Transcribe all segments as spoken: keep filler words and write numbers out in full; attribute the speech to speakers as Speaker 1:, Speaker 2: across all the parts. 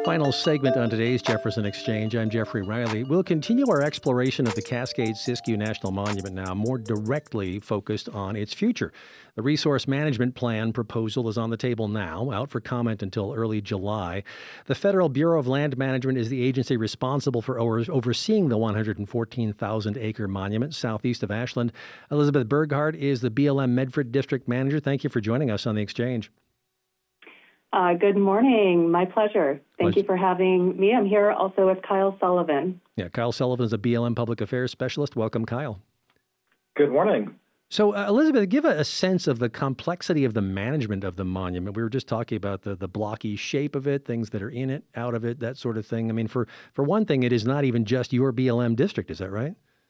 Speaker 1: Final segment on today's Jefferson Exchange. I'm Jeffrey Riley. We'll continue our exploration of the Cascade-Siskiyou National Monument now, more directly focused on its future. The Resource Management Plan proposal is on the table now, out for comment until early July. The Federal Bureau of Land Management is the agency responsible for over- overseeing the one hundred fourteen thousand acre monument southeast of Ashland. Elizabeth Burghardt is the B L M Medford District Manager. Thank you for joining us on the Exchange.
Speaker 2: Uh, good morning. My pleasure. Thank
Speaker 1: Pleasure.
Speaker 2: you for having me. I'm here also with Kyle Sullivan.
Speaker 1: Yeah, Kyle Sullivan is a B L M Public Affairs Specialist. Welcome, Kyle.
Speaker 3: Good morning.
Speaker 1: So, uh, Elizabeth, give a, a sense of the complexity of the management of the monument. We were just talking about the, the blocky shape of it, things that are in it, out of it, that sort of thing. I mean, for, for one thing, it is not even just your B L M district. Is that right?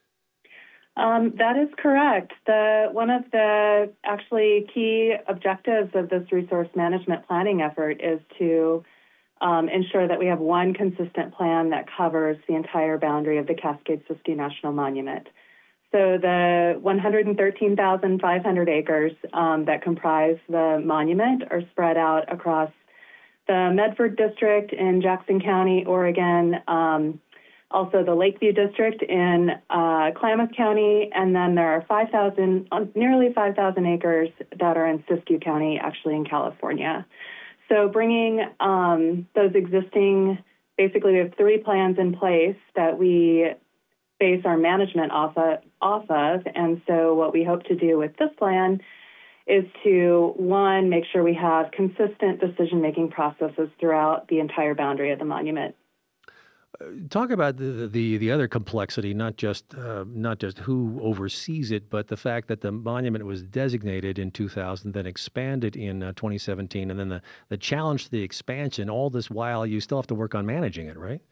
Speaker 2: Um, that is correct. The one of the actually key objectives of this resource management planning effort is to um, ensure that we have one consistent plan that covers the entire boundary of the Cascade-Siskiyou National Monument. So the one hundred thirteen thousand five hundred acres um, that comprise the monument are spread out across the Medford District in Jackson County, Oregon, um, also the Lakeview District in uh, Klamath County, and then there are five thousand, uh, nearly five thousand acres that are in Siskiyou County, actually in California. So bringing um, those existing, basically we have three plans in place that we base our management off of, off of, and so what we hope to do with this plan is to, one, make sure we have consistent decision-making processes throughout the entire boundary of the monument.
Speaker 1: Talk about the the, the other complexity, not just uh, not just who oversees it, but the fact that the monument was designated in two thousand, then expanded in uh, twenty seventeen, and then the, the challenge to the expansion. All this while, you still have to work on managing it, right?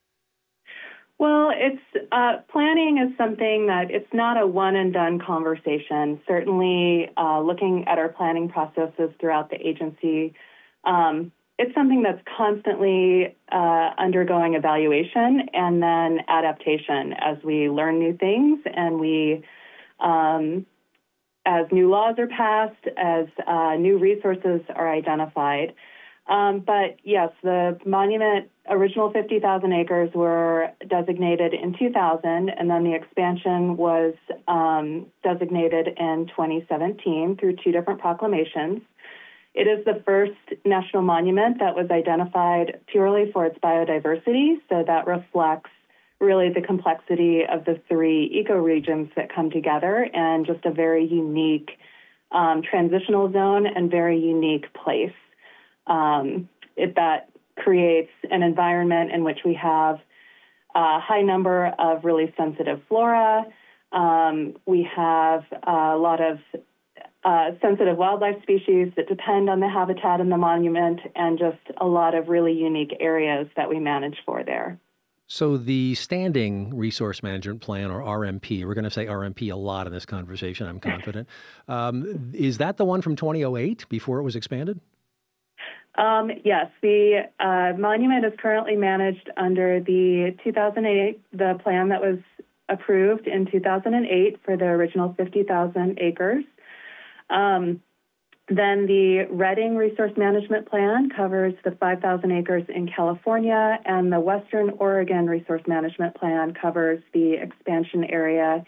Speaker 2: Well, it's uh, planning is something that it's not a one-and-done conversation. Certainly, uh, looking at our planning processes throughout the agency, um, it's something that's constantly uh, undergoing evaluation and then adaptation as we learn new things and we, um, as new laws are passed, as uh, new resources are identified. Um, but yes, the monument, original fifty thousand acres were designated in two thousand, and then the expansion was um, designated in twenty seventeen through two different proclamations. It is the first national monument that was identified purely for its biodiversity, so that reflects really the complexity of the three ecoregions that come together and just a very unique um, transitional zone and very unique place. Um, it, that creates an environment in which we have a high number of really sensitive flora. Um, we have a lot of uh, sensitive wildlife species that depend on the habitat in the monument, and just a lot of really unique areas that we manage for there.
Speaker 1: So the Standing Resource Management Plan, or R M P, we're going to say R M P a lot in this conversation, I'm confident. um, is that the one from twenty oh eight, before it was expanded?
Speaker 2: Um, yes, the uh, monument is currently managed under the two thousand eight, the plan that was approved in two thousand eight for the original fifty thousand acres. Um, then the Redding Resource Management Plan covers the five thousand acres in California, and the Western Oregon Resource Management Plan covers the expansion area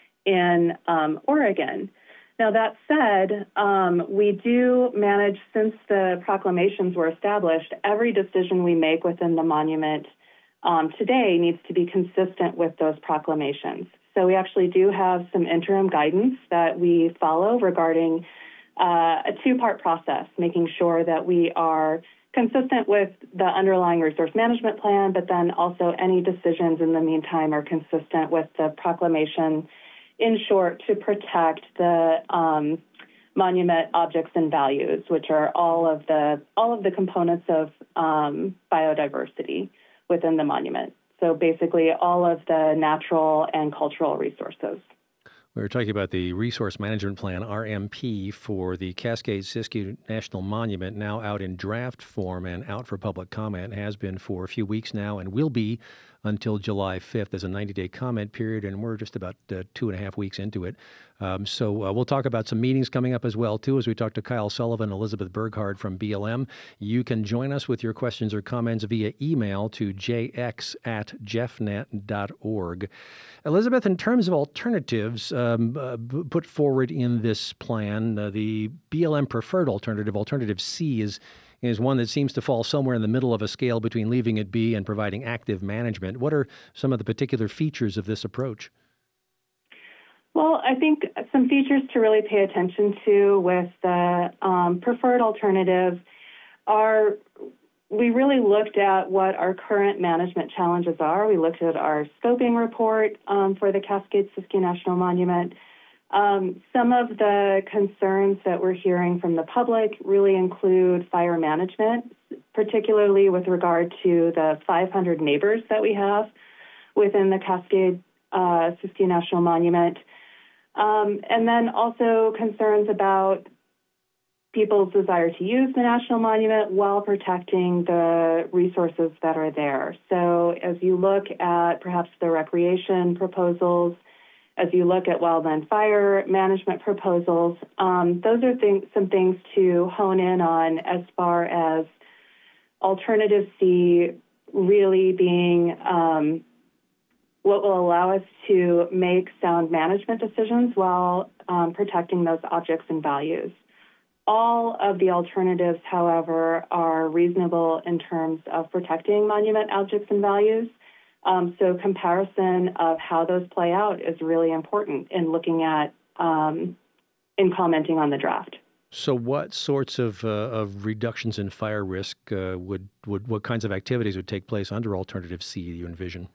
Speaker 2: in um, Oregon. Now, that said, um, we do manage, since the proclamations were established, every decision we make within the monument um, today needs to be consistent with those proclamations. So we actually do have some interim guidance that we follow regarding uh, a two-part process, making sure that we are consistent with the underlying resource management plan, but then also any decisions in the meantime are consistent with the proclamation, in short, to protect the um, monument objects and values, which are all of the all of the components of um, biodiversity within the monument. So basically all of the natural and cultural resources.
Speaker 1: We were talking about the Resource Management Plan, R M P, for the Cascade-Siskiyou National Monument, now out in draft form and out for public comment, has been for a few weeks now and will be until July fifth. There's a ninety-day comment period, and we're just about uh, two and a half weeks into it. Um, so uh, we'll talk about some meetings coming up as well, too, as we talk to Kyle Sullivan, Elizabeth Berghard from B L M. You can join us with your questions or comments via email to j x at jeffnet dot org. Elizabeth, in terms of alternatives um, uh, put forward in this plan, uh, the B L M preferred alternative, Alternative C, is is one that seems to fall somewhere in the middle of a scale between leaving it be and providing active management. What are some of the particular features of this approach?
Speaker 2: Well, I think some features to really pay attention to with the um, preferred alternative are we really looked at what our current management challenges are. We looked at our scoping report um, for the Cascade-Siskiyou National Monument. Um, some of the concerns that we're hearing from the public really include fire management, particularly with regard to the five hundred neighbors that we have within the Cascade-Siskiyou uh, National Monument. Um, and then also concerns about people's desire to use the National Monument while protecting the resources that are there. So as you look at perhaps the recreation proposals, as you look at wildland fire management proposals, um, those are th- some things to hone in on as far as Alternative C really being um, what will allow us to make sound management decisions while um, protecting those objects and values. All of the alternatives, however, are reasonable in terms of protecting monument objects and values. Um, so comparison of how those play out is really important in looking at, um, in commenting on the draft.
Speaker 1: So what sorts of uh, of reductions in fire risk uh, would, would, what kinds of activities would take place under Alternative C you envision?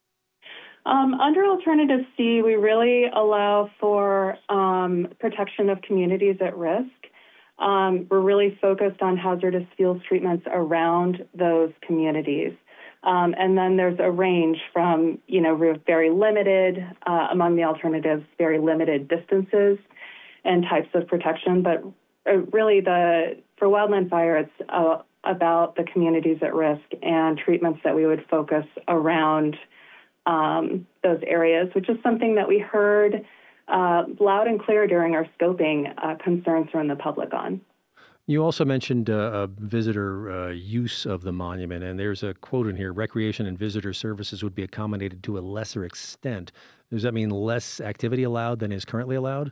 Speaker 2: Um, under Alternative C, we really allow for um, protection of communities at risk. Um, we're really focused on hazardous fuels treatments around those communities. Um, and then there's a range from, you know, very limited, uh, among the alternatives, very limited distances and types of protection. But uh, really, the for wildland fire, it's uh, about the communities at risk and treatments that we would focus around um, those areas, which is something that we heard Uh, loud and clear during our scoping uh, concerns from the public on.
Speaker 1: You also mentioned uh, visitor uh, use of the monument, and there's a quote in here, recreation and visitor services would be accommodated to a lesser extent. Does that mean less activity allowed than is currently allowed?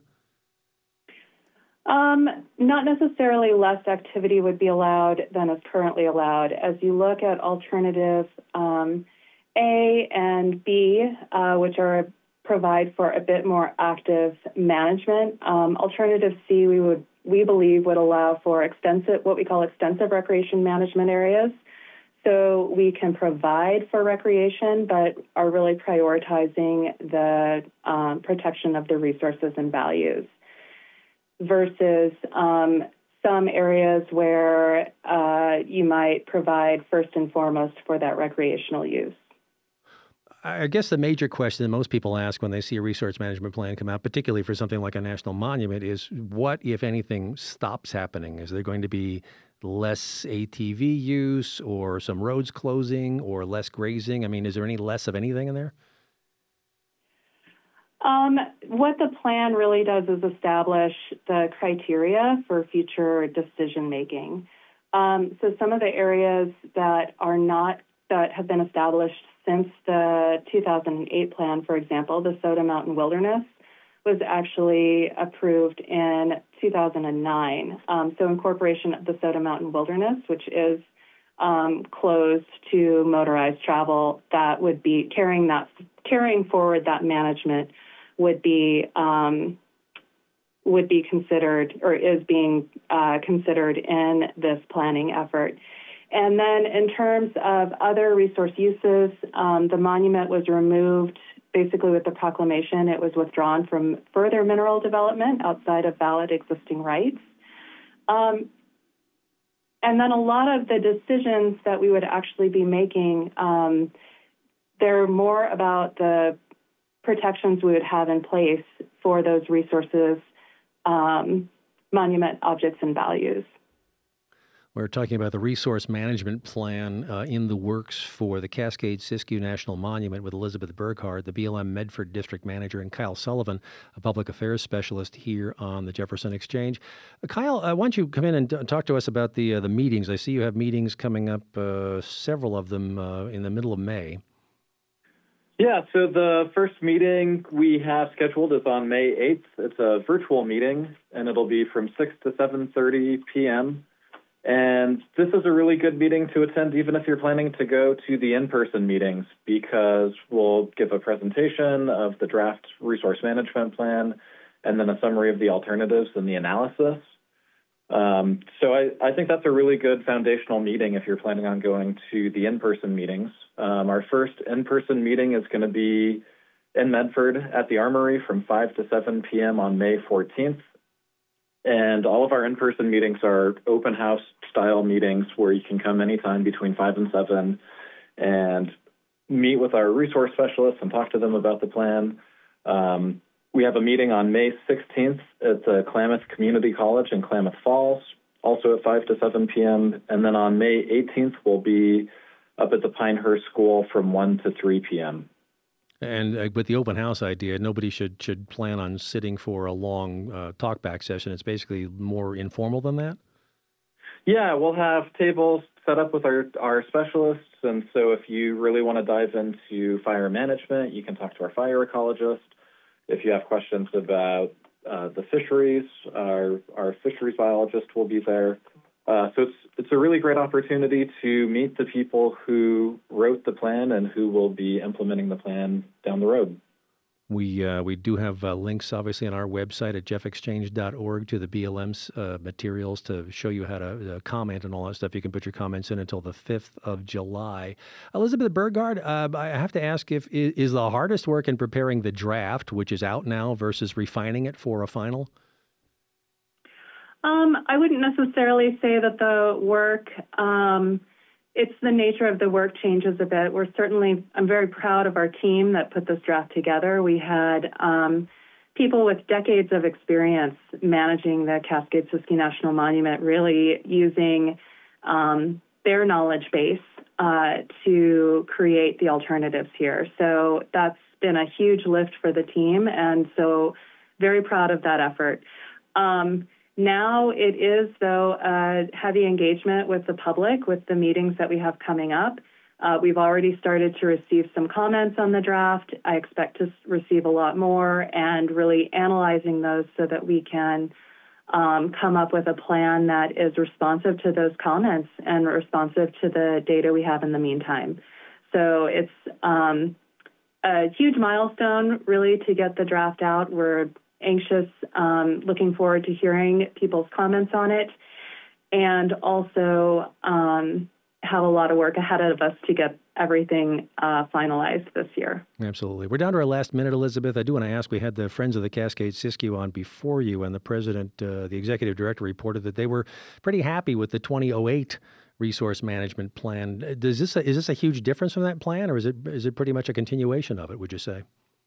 Speaker 2: Um, not necessarily less activity would be allowed than is currently allowed. As you look at alternative um, A and B, uh, which are provide for a bit more active management. Um, Alternative C, we would we believe would allow for extensive, what we call extensive recreation management areas. So we can provide for recreation, but are really prioritizing the um, protection of the resources and values versus um, some areas where uh, you might provide first and foremost for that recreational use.
Speaker 1: I guess the major question that most people ask when they see a resource management plan come out, particularly for something like a national monument, is what, if anything, stops happening? Is there going to be less A T V use or some roads closing or less grazing? I mean, is there any less of anything in there?
Speaker 2: Um, what the plan really does is establish the criteria for future decision making. Um, so some of the areas that are not, that have been established since the two thousand eight plan, for example, the Soda Mountain Wilderness, was actually approved in two thousand nine. Um, so incorporation of the Soda Mountain Wilderness, which is um, closed to motorized travel, that would be carrying that carrying forward that management would be um, would be considered or is being uh, considered in this planning effort. And then in terms of other resource uses, um, the monument was removed basically with the proclamation. It was withdrawn from further mineral development outside of valid existing rights. Um, and then a lot of the decisions that we would actually be making, um, they're more about the protections we would have in place for those resources, um, monument objects and values.
Speaker 1: We're talking about the resource management plan uh, in the works for the Cascade-Siskiyou National Monument with Elizabeth Burghardt, the B L M Medford District Manager, and Kyle Sullivan, a public affairs specialist here on the Jefferson Exchange. Uh, Kyle, uh, why don't you come in and t- talk to us about the uh, the meetings? I see you have meetings coming up, uh, several of them uh, in the middle of May.
Speaker 3: Yeah, so the first meeting we have scheduled is on May eighth. It's a virtual meeting, and it'll be from six to seven thirty p.m., and this is a really good meeting to attend even if you're planning to go to the in-person meetings, because we'll give a presentation of the draft resource management plan and then a summary of the alternatives and the analysis. Um, so I, I think that's a really good foundational meeting if you're planning on going to the in-person meetings. Um, our first in-person meeting is going to be in Medford at the Armory from five to seven p.m. on May fourteenth. And all of our in-person meetings are open house style meetings where you can come anytime between five and seven and meet with our resource specialists and talk to them about the plan. Um, we have a meeting on May sixteenth at the Klamath Community College in Klamath Falls, also at five to seven p.m. And then on May eighteenth, we'll be up at the Pinehurst School from one to three p.m.
Speaker 1: And uh, with the open house idea, nobody should should plan on sitting for a long uh, talkback session. It's basically more informal than that?
Speaker 3: Yeah, we'll have tables set up with our, our specialists. And so if you really want to dive into fire management, you can talk to our fire ecologist. If you have questions about uh, the fisheries, our, our fisheries biologist will be there. Uh, so it's it's a really great opportunity to meet the people who wrote the plan and who will be implementing the plan down the road.
Speaker 1: We uh, we do have uh, links, obviously, on our website at jeff exchange dot org to the B L M's uh, materials to show you how to uh, comment and all that stuff. You can put your comments in until the fifth of July. Elizabeth Burghardt, uh, I have to ask if is the hardest work in preparing the draft, which is out now, versus refining it for a final?
Speaker 2: Um, I wouldn't necessarily say that the work, um, it's the nature of the work changes a bit. We're certainly, I'm very proud of our team that put this draft together. We had um, people with decades of experience managing the Cascade-Siskiyou National Monument, really using um, their knowledge base uh, to create the alternatives here. So that's been a huge lift for the team, and so very proud of that effort. Um, Now it is, though, a heavy engagement with the public with the meetings that we have coming up. Uh, we've already started to receive some comments on the draft. I expect to receive a lot more, and really analyzing those so that we can um, come up with a plan that is responsive to those comments and responsive to the data we have in the meantime. So it's um, a huge milestone, really, to get the draft out. We're anxious, um, looking forward to hearing people's comments on it, and also um, have a lot of work ahead of us to get everything uh, finalized this year.
Speaker 1: Absolutely. We're down to our last minute, Elizabeth. I do want to ask, we had the Friends of the Cascade-Siskiyou on before you, and the president, uh, the executive director, reported that they were pretty happy with the twenty oh eight resource management plan. Does this is this a huge difference from that plan, or is it is it pretty much a continuation of it, would you say?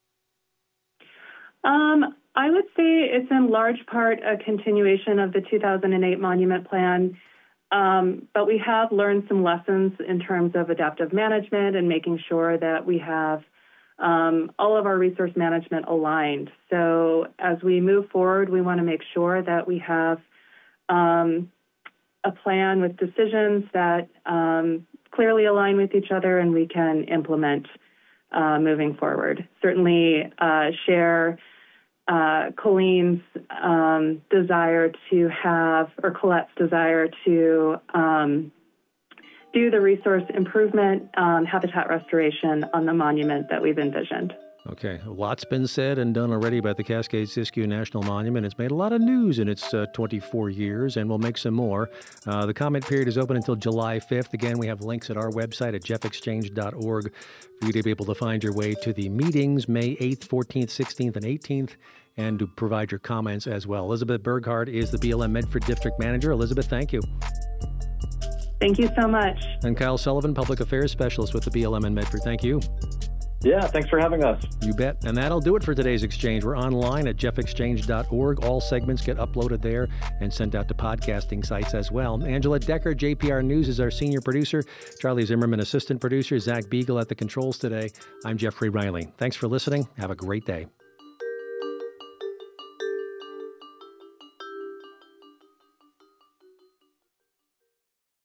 Speaker 2: Um, I would say it's in large part a continuation of the two thousand eight Monument Plan, um, but we have learned some lessons in terms of adaptive management and making sure that we have um, all of our resource management aligned. So as we move forward, we want to make sure that we have um, a plan with decisions that um, clearly align with each other and we can implement uh, moving forward. Certainly uh, share uh, Colleen's um, desire to have, or Colette's desire to um, do the resource improvement, um, habitat restoration on the monument that we've envisioned.
Speaker 1: Okay, a lot's been said and done already about the Cascade-Siskiyou National Monument. It's made a lot of news in its uh, twenty-four years, and we'll make some more. Uh, the comment period is open until July fifth. Again, we have links at our website at jeff exchange dot org for you to be able to find your way to the meetings May eighth, fourteenth, sixteenth, and eighteenth, and to provide your comments as well. Elizabeth Burghardt is the B L M Medford District Manager. Elizabeth, thank you.
Speaker 2: Thank you so much.
Speaker 1: And Kyle Sullivan, Public Affairs Specialist with the B L M in Medford. Thank you.
Speaker 3: Yeah, thanks for having us.
Speaker 1: You bet. And that'll do it for today's Exchange. We're online at jeff exchange dot org. All segments get uploaded there and sent out to podcasting sites as well. Angela Decker, J P R News, is our senior producer. Charlie Zimmerman, assistant producer. Zach Beagle at the controls today. I'm Jeffrey Riley. Thanks for listening. Have a great day.